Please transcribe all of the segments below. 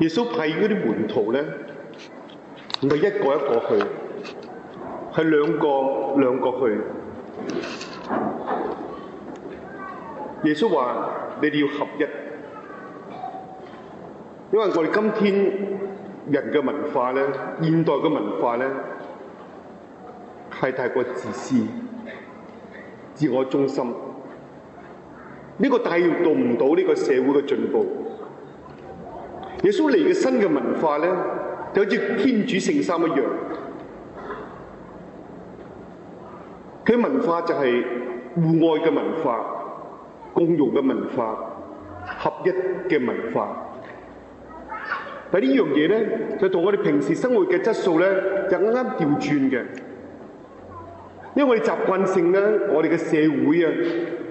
耶穌派嗰啲門徒咧，唔係一個一個去，係兩個去。耶穌話：你哋要合一，因為我哋今天人嘅文化咧，現代嘅文化咧，係太過自私、自我中心，呢個帶動唔到呢個社會嘅進步。耶穌嚟嘅新嘅文化咧，就好似天主聖三一樣，佢文化就係互愛嘅文化、共融嘅文化、合一嘅文化。但呢樣嘢咧，就同我哋平時生活嘅質素咧，就啱啱調轉嘅。因為我哋習慣性咧，我哋嘅社會啊，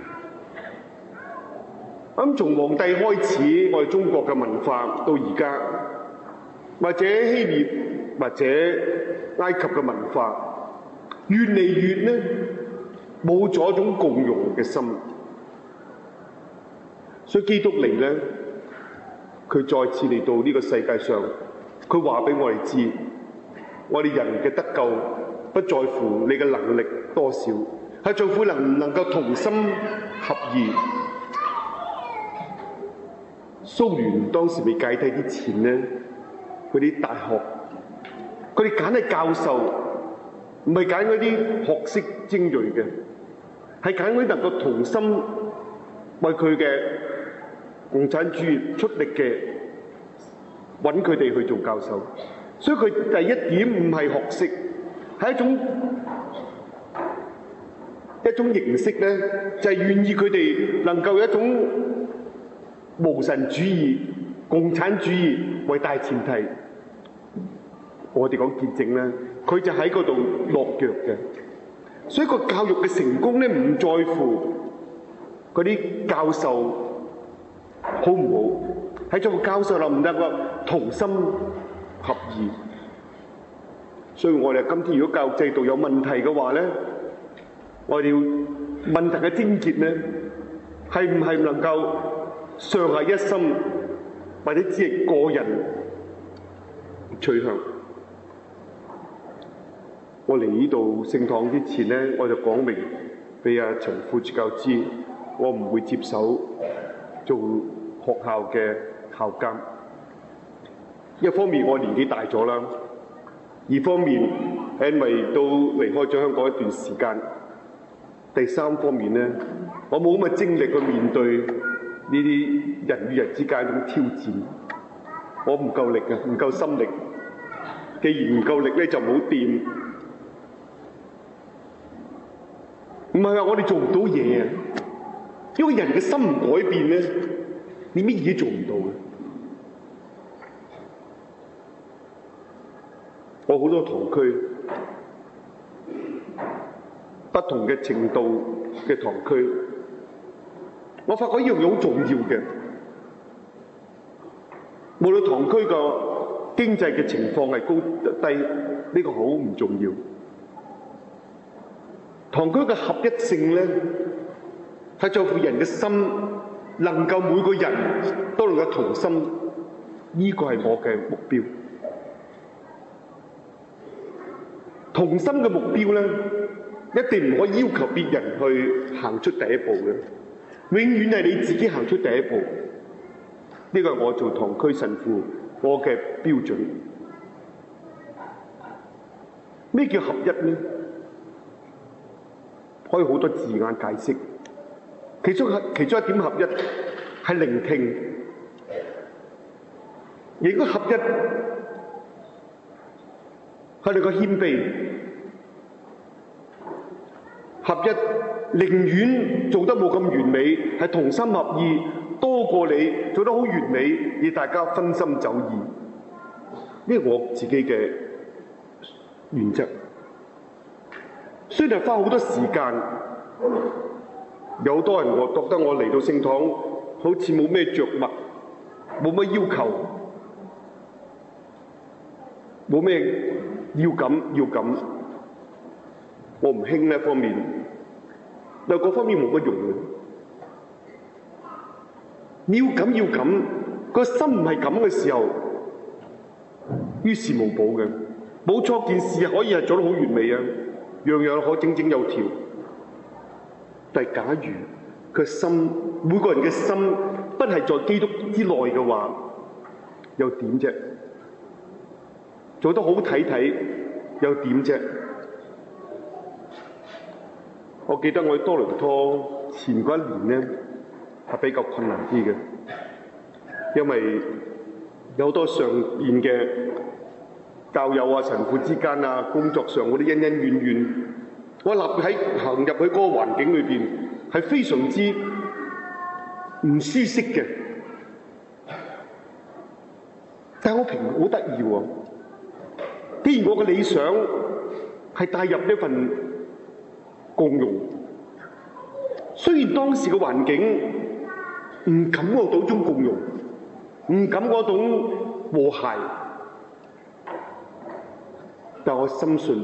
咁從皇帝開始，我哋中國嘅文化到而家，或者希臘或者埃及嘅文化，越嚟越咧冇咗一種共融嘅心。所以基督嚟咧，佢再次嚟到呢個世界上，佢話俾我哋知，我哋人嘅得救不在乎你嘅能力多少，係在乎能唔能夠同心合意。蘇聯當時未解體之前咧，嗰啲大學，佢哋揀係教授，唔係揀嗰啲學識精鋭嘅，係揀嗰啲能夠同心為佢嘅共產主義出力嘅，揾佢哋去做教授。所以佢第一點唔係學識，係一種形式咧，就係願意佢哋能夠有一種無神主義、共產主義為大前提。我哋講見證咧，佢就喺嗰度落腳嘅。所以個教育嘅成功咧，唔在乎嗰啲教授好唔好，喺做個教授能唔能夠同心合意。所以我哋今天如果教育制度有問題嘅話咧，我哋要問題嘅症結咧，係唔係能夠上下一心，或者只係個人取向？我嚟呢度聖堂之前咧，我就講明俾阿陳副主教知，我唔會接手做學校嘅校監。一方面我年紀大咗啦，二方面係因為都離開咗香港一段時間，第三方面咧，我冇咁嘅精力去面對呢啲人與人之間嗰種挑戰，我唔夠力啊，唔夠心力。既然唔夠力咧，就冇掂。唔係話我哋做唔到嘢啊，因為人嘅心唔改變咧，你乜嘢做唔到嘅。我好多堂區，不同嘅程度嘅堂區，我發覺一樣嘢好重要嘅。無論堂區個經濟嘅情況係高低，呢個好唔重要。堂區嘅合一性咧，係在乎人嘅心能夠每個人都能夠同心，呢個係我嘅目標。同心嘅目標咧，一定唔可以要求別人去行出第一步嘅，永遠係你自己行出第一步。呢個係我做堂區神父我嘅標準。咩叫合一呢？可以好多字眼解釋。其中一點合一係聆聽，亦都合一係你個謙卑。合一寧願做得冇咁完美，係同心合意，多過你做得好完美而大家分心走意。呢係我自己嘅原則。雖然係花好多時間，有好多人我覺得我嚟到聖堂好似冇咩着墨，冇乜要求，冇咩要咁，我唔興呢一方面，但係嗰方面冇乜用嘅。要咁，個心唔係咁嘅時候， 於事無補嘅。冇錯，件事可以係做得好完美啊，樣樣可整整有條。但係假如佢心，每個人嘅心不係在基督之內嘅話，又點啫？做得好睇睇又點啫？我記得我喺多倫多前嗰一年咧，係比較困難啲嘅，因為有好多上面嘅教友啊、神父之間啊、工作上嗰啲恩恩怨怨，我立喺行入去嗰個環境裏邊係非常之唔舒適嘅。但係我平好得意喎，既然我嘅理想係帶入呢份共融，雖然當時嘅環境唔感覺到種共融，唔感覺到種和諧，但我深信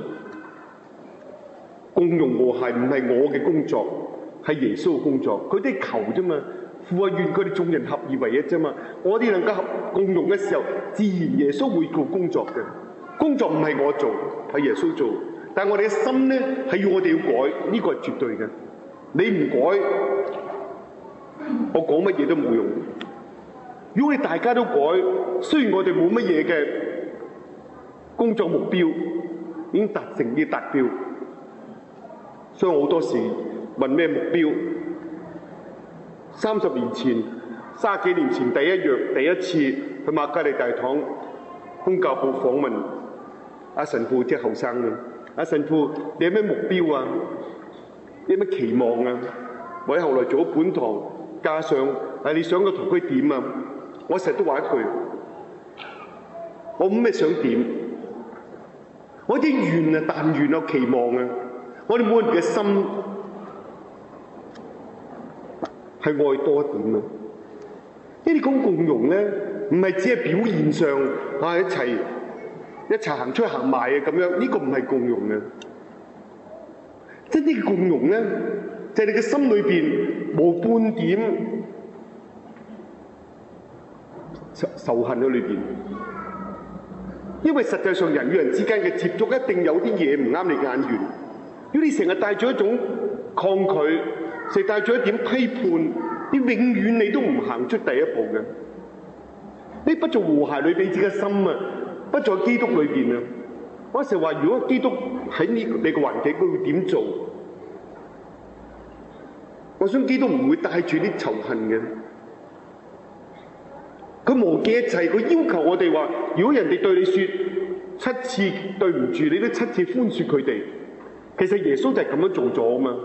共融和諧唔係我嘅工作，係耶穌嘅工作。佢哋求啫嘛，父啊，願佢哋眾人合而為一啫嘛。我哋能夠共融嘅時候，自然耶穌會做工作嘅。工作唔係我做，係耶穌做。但係我哋嘅心咧，係要我哋要改，呢個係絕對嘅。你唔改，我講乜嘢都冇用。如果你大家都改，雖然我哋冇乜嘢嘅工作目標，已經達成啲達標，所以我好多時問咩目標？30年前、30幾年前第一次去瑪加利大堂宗教部訪問阿神父，即係後生嘅。阿神父，你有咩目標啊？你有咩期望啊？或者後來做咗本堂，加上你想個堂區點啊？我成日都話一句，我冇咩想點，我啲願啊、但願啊、期望啊，我哋每人嘅心係愛多一點啊！呢啲講共融咧，唔係只係表現上一齊行出去行埋啊咁樣，呢個唔係共融嘅。真正嘅共融咧，就係你嘅心裏邊冇半點仇恨喺裏邊。因為實際上人與人之間嘅接觸一定有啲嘢唔啱你眼緣。如果你成日帶住一種抗拒，成日帶住一點批判，你永遠你都唔行出第一步嘅。你不做和諧裏彼此嘅心啊，不在基督裏邊啊。我成日話，如果基督喺你嘅環境，佢會點做？我想基督唔會帶住啲仇恨嘅。佢無記一切，佢要求我哋話：如果人哋對你説7次對唔住，你都7次寬恕佢哋。其實耶穌就係咁樣做咗啊嘛。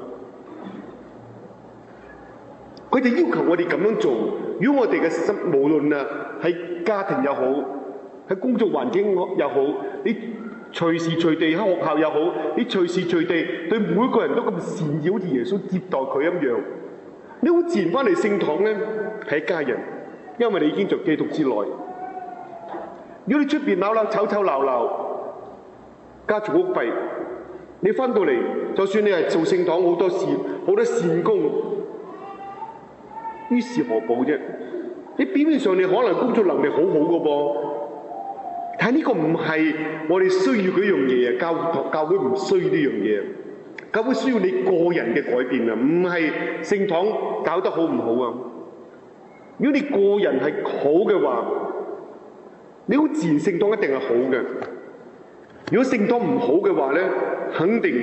佢哋要求我哋咁樣做。如果我哋嘅心，無論啊喺家庭又好，喺工作環境又好，你隨時隨地喺學校又好，你隨時隨地對每個人都咁善意，好似耶穌接待佢一樣，你好自然翻嚟聖堂咧係一家人。因為你已經在基督之內。如果你出邊吵鬧，家嘈屋閉，你翻到嚟，就算你係做聖堂好多事、好多善功，於事何補啫？你表面上你可能工作能力好好嘅噃，但係呢個唔係我哋需要嗰樣嘢啊！教會唔需要呢樣嘢，教會需要你個人嘅改變啊！唔係聖堂搞得好唔好啊？如果你個人係好嘅話，你好自然聖堂一定係好嘅。如果聖堂唔好嘅話咧，肯定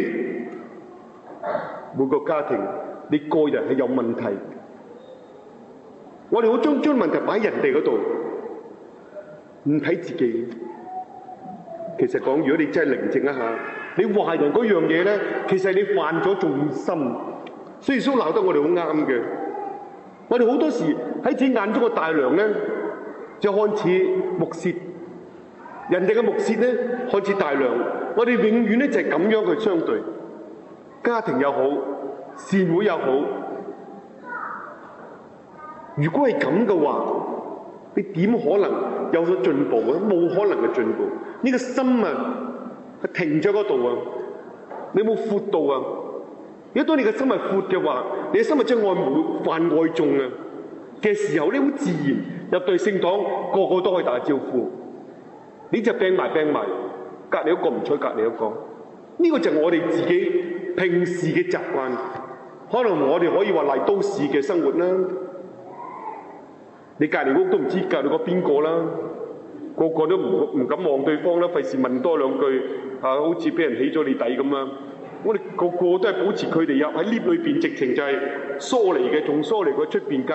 每個家庭你個人係有問題。我哋好將問題擺喺人哋嗰度，唔睇自己。其實講，如果你真係寧靜一下，你話人嗰樣嘢咧，其實你犯咗重心。所以耶穌鬧得我哋好啱嘅。我哋好多時喺自己眼中嘅大梁咧，就看似木屑；人哋嘅木屑咧，看似大梁。我哋永遠咧就係咁樣去相對。家庭又好，善會又好，如果係咁嘅話，你點可能有咗進步啊？冇可能嘅進步。呢個心啊，係停咗嗰度啊！你冇闊度啊！如果當你嘅心係闊嘅話，你嘅心係將愛慕泛愛眾啊嘅時候，你好自然入對聖堂，個個都可以打招呼。 你就病埋，隔離一個唔睬隔離一個。呢個就係我哋自己平時嘅習慣。可能我哋可以話賴都市嘅生活啦。你隔離屋都唔知隔離個邊個啦，個個都唔敢望對方啦，費事問多兩句好似俾人起咗你底咁啊！我哋個個都係保持距離入喺 lift 裏邊，直情就係疏離嘅，仲疏離過出邊街。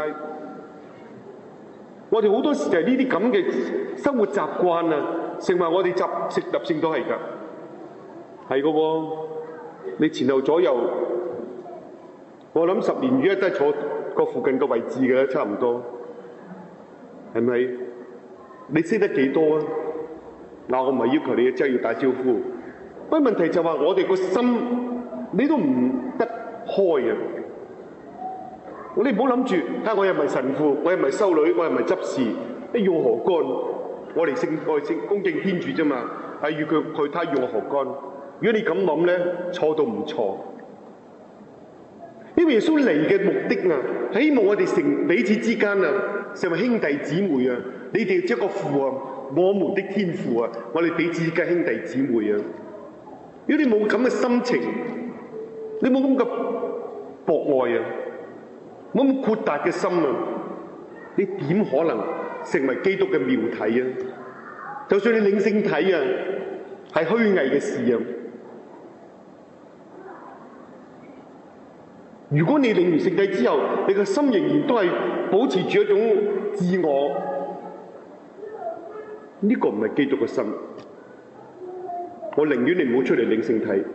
我哋好多時就係呢啲咁嘅生活習慣啊，成為我哋習性都係㗎，係㗎喎。你前後左右，我諗10年如果都係坐個附近個位置嘅，差唔多，係咪？你識得幾多啊？嗱，我唔係要求你真係要打招呼，不過問題就話我哋個心你都唔得開啊！你唔好諗住，我又唔係神父，我又唔係修女，我又唔係執事，要何干？我哋愛恭敬天主啫嘛，係要佢睇要我何干？如果你咁諗咧，錯到唔錯。因為耶穌嚟嘅目的啊，希望我哋彼此之間啊，成為兄弟姊妹啊。你哋一個父啊，我們的天父啊，我哋彼此嘅兄弟姊妹啊。如果你冇咁嘅心情，你冇咁嘅博愛啊，冇咁豁達嘅心啊，你點可能成為基督嘅妙體啊？就算你領聖體啊，係虛偽嘅事啊。如果你領完聖體之後，你個心仍然都係保持住一種自我，呢個唔係基督嘅心。我寧願你唔好出嚟領聖體。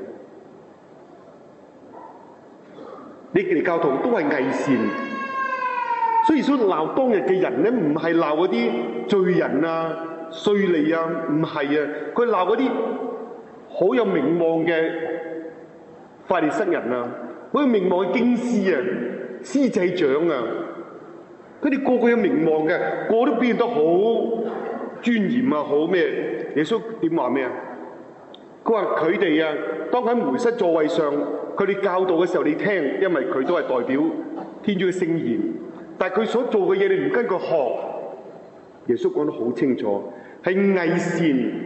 你哋教徒都係偽善，所以鬧當日嘅人咧，唔係鬧嗰啲罪人啊、稅吏啊，唔係啊，佢鬧嗰啲好有名望嘅法利賽人啊。嗰個名望嘅經師啊、司祭長啊，佢哋個個有名望嘅，個個都表現得好尊嚴啊，好咩？耶穌點話咩啊？佢話佢哋啊，當喺梅瑟座位上，佢哋教導嘅時候你聽，因為佢都係代表天主嘅聖言。但係佢所做嘅嘢，你唔跟佢學。耶穌講得好清楚，係偽善。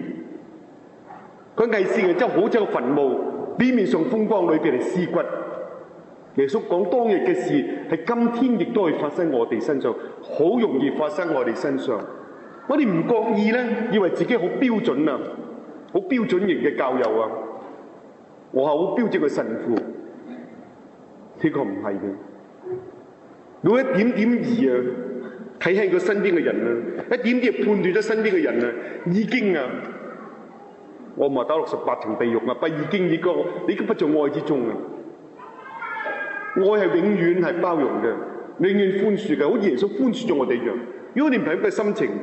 佢偽善嘅真係好似個墳墓，表面上風光，裏邊係屍骨。耶穌講當日嘅事係今天亦都會發生我哋身上，好容易發生我哋身上。我哋唔覺意咧，以為自己好標準啊，好標準型嘅教友啊，我係好標準嘅神父，呢個唔係嘅。有一點點兒啊，睇輕咗身邊嘅人啊，一點點判斷咗身邊嘅人啊，已經啊，我唔係打68層地獄啊，不已經你已經不在愛之中啊。愛係永遠係包容嘅，永遠寬恕嘅，好似耶穌寬恕咗我哋一樣。如果你唔係咁嘅心情，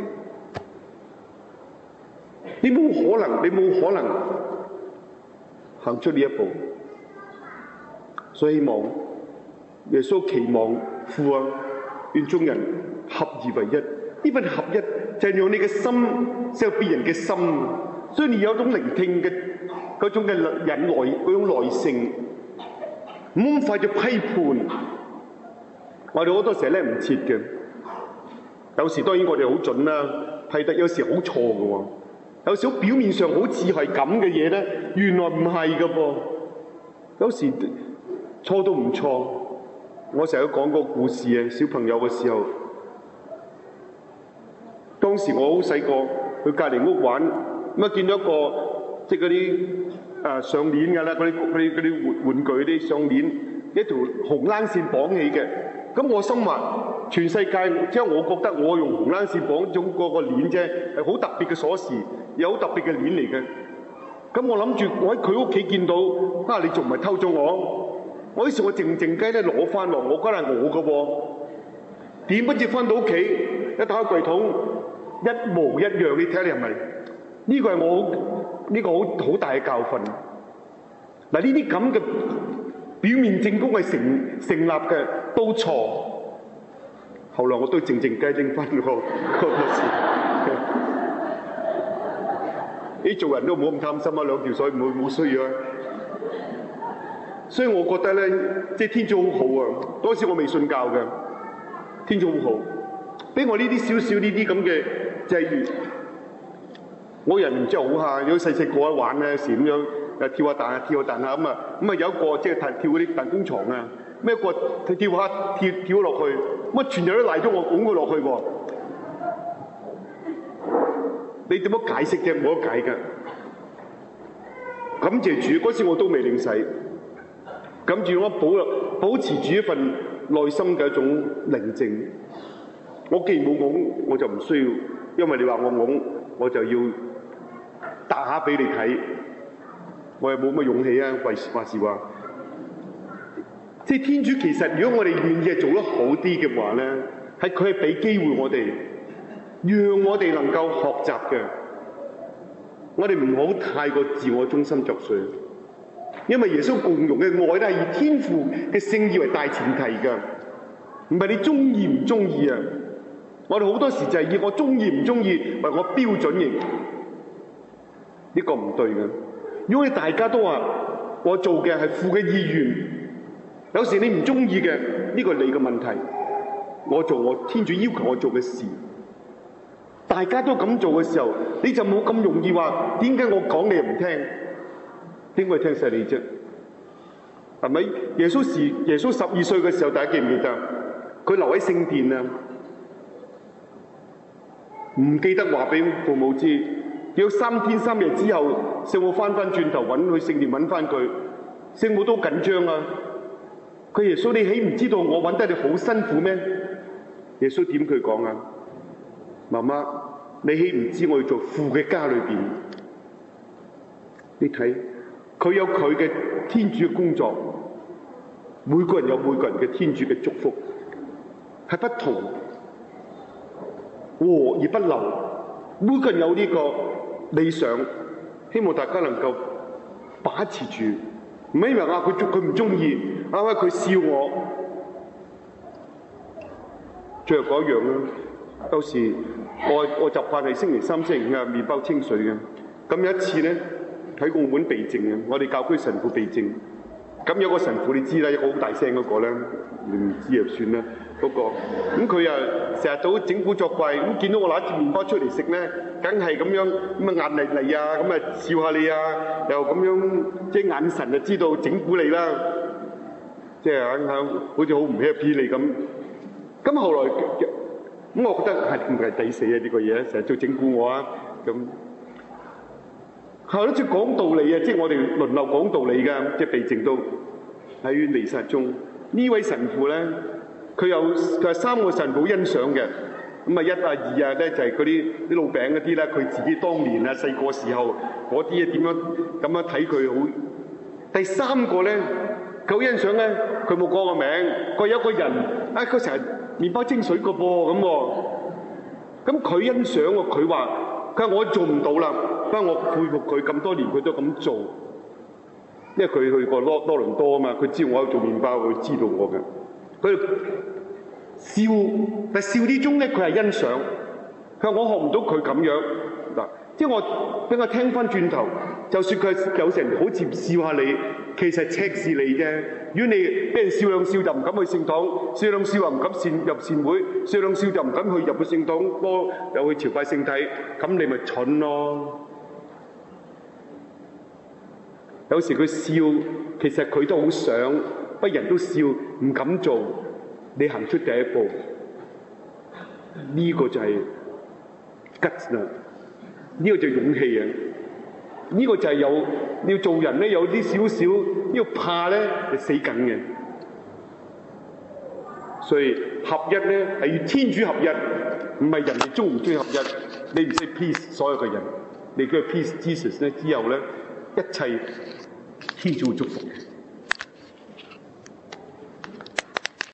你冇可能行出呢一步。所以希望耶穌期望父啊，願眾人合而為一。呢份合一就係讓你嘅心勝過別人嘅心，所以你有種聆聽嘅嗰種嘅忍耐，嗰種耐性。唔好咁快就批判，我哋好多時候咧唔切嘅。有時當然我哋好準啦，批得有時好錯嘅喎。有時表面上好似係咁嘅嘢咧，原來唔係嘅噃。有時錯都唔錯。我成日都講個故事啊，小朋友嘅時候，當時我好細個，去隔離屋玩，咁啊見到一個即係嗰啲上鏈㗎啦，嗰啲玩具啲上鏈，一條紅冷線綁起嘅。咁我心話，全世界即係我覺得我用紅冷線綁咗嗰個鏈啫，係好特別嘅鎖匙，有好特別嘅鏈嚟嘅。咁我諗住我喺佢屋企見到，你仲唔係偷咗我？我於是我靜靜雞咧攞翻落，我覺得係我嘅喎。點不知翻到屋企一打開櫃桶，一模一樣，你睇下你係咪？呢個係我好大嘅教訓。嗱，呢啲咁嘅表面證供係成立嘅，都錯。後來我都靜靜雞拎翻個事。你做人都唔好咁貪心啊，兩條水冇需要啊。所以我覺得咧，即係天主好好啊！嗰時我未信教嘅，天主好好，俾我呢啲少少呢啲咁嘅際遇， 我人唔知好下，有細個玩咧，時咁樣誒跳下彈下跳下彈下咁啊，有一個即係跳嗰啲彈弓床啊，咩個跳下跳落去，乜全日都賴咗我拱佢落去喎。你點樣解釋啫？冇得解㗎。感謝主，嗰時我都未領洗，感住我保持住一份內心嘅一種寧靜。我既然冇拱，我就唔需要，因為你話我拱，我就要打下俾你睇。我又冇乜勇氣啊，話時話。即係天主其實，如果我哋願意係做得好啲嘅話咧，係佢係俾機會我哋，讓我哋能夠學習嘅。我哋唔好太過自我中心着想，因為耶穌共融嘅愛咧係以天父嘅聖意為大前提㗎，唔係你中意唔中意啊！我哋好多時就係以我中意唔中意為我標準型，呢個唔對嘅。如果你大家都話我做嘅係父嘅意願，有時你唔中意嘅呢個係你嘅問題，我做我天主要求我做嘅事。大家都咁做嘅時候，你就冇咁容易話點解我講你又唔聽？點會聽晒你啫？係咪？耶穌12歲嘅時候，大家記唔記得？佢留喺聖殿啊，唔記得話俾父母知。要3天3夜之後，聖母翻轉頭揾去聖殿揾翻佢，聖母都緊張啊！佢耶穌，你豈唔知道我揾得你好辛苦咩？耶穌點佢講啊？媽媽，你豈唔知我要做父嘅家裏邊？你睇佢有佢嘅天主嘅工作，每個人有每個人嘅天主嘅祝福，係不同，和而不流。每個人有呢個理想，希望大家能夠把持住，唔係因為佢唔中意，佢笑我。最後嗰樣啦。有時我習慣係星期3、星期5啊，麵包清水嘅。咁有一次咧，喺澳門避靜嘅，我哋教區神父避靜。咁有個神父你知啦，有個好大聲嗰個咧，你唔知就算啦嗰個。咁佢啊成日都整蠱作怪，咁見到我拿一碟麵包出嚟食咧，梗係咁樣咁啊眼嚟嚟啊，咁啊笑下你啊，又咁樣即係眼神就知道整蠱你啦，即係好似好唔 happy 你咁。咁後來。咁我覺得係唔係抵死啊？呢個嘢成日做整蠱我啊！咁後來即係講道理啊！即係我哋輪流講道理㗎，即係避靜到喺彌撒中呢位神父咧，佢係3個神父欣賞嘅。咁啊1啊2啊咧就係嗰啲老餅嗰啲咧，佢自己當年啊細個時候嗰啲啊點樣咁樣睇佢好。第3個咧，佢好欣賞咧，佢冇講個名，佢有一個人啊，佢成日麵包清水個噃咁喎，咁佢欣賞喎，佢話我做唔到啦，不過我佩服佢咁多年佢都咁做，因為佢去過多倫多啊嘛，佢知道我有做麵包，佢知道我嘅，佢笑，但笑之中咧佢係欣賞，佢話我學唔到佢咁樣嗱，即係我俾我聽翻轉頭，就算佢有時好似笑下你，其實赤視你啫。如果你俾人笑兩笑就唔敢去聖堂，笑兩笑又唔敢入善會，笑兩笑就唔敢去入去聖堂，又去朝拜聖體，咁你咪蠢咯。有時佢笑，其實佢都好想，不過人都笑，唔敢做。你行出第一步，呢個就係 guts 啦，呢個就係勇氣啊！呢個就係你要做人咧，有啲少少呢個怕咧，係死緊嘅。所以合一咧係要天主合一，唔係人哋中唔中意合一。你唔識 peace 所有嘅人，你叫 peace Jesus 咧之後咧，一切天主會祝福嘅。